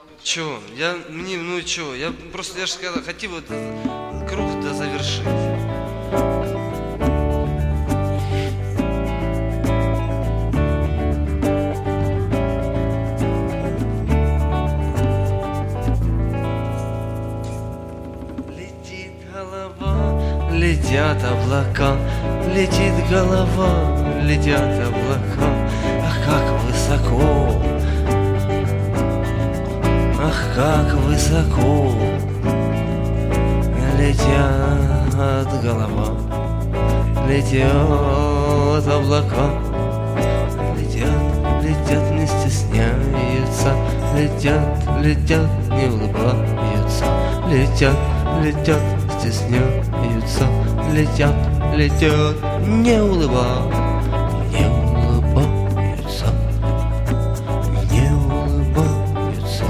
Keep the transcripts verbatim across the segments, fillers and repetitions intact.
Чё? Я, мне, ну чё? Я просто, я же сказал, хотел вот круг да завершить. Летит голова, летят облака, летит голова, летят облака. Ах, как высоко, ах, как высоко летят голова, летят облака, летят, летят, не стесняются, летят, летят, не улыбаются, летят, летят, стесняются, летят, летят, не улыбаются, не улыбаются, не улыбаются.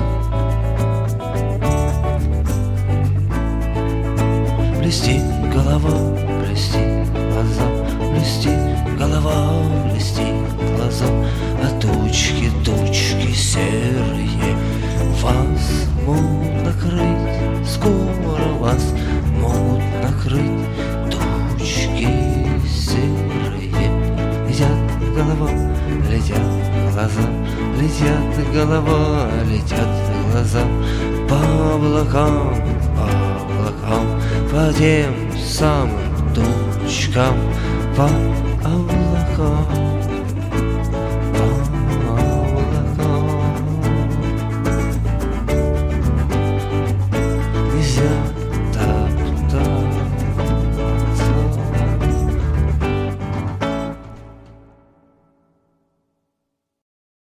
Блестит голова, блестит глаза, блестит голова, блестит глаза, а тучки, тучки серые вас могут накрыть, скоро вас могут накрыть тучки серые. Летят голова, летят глаза, летят голова, летят глаза по облакам, по облакам, по тем самым тучкам, по облакам.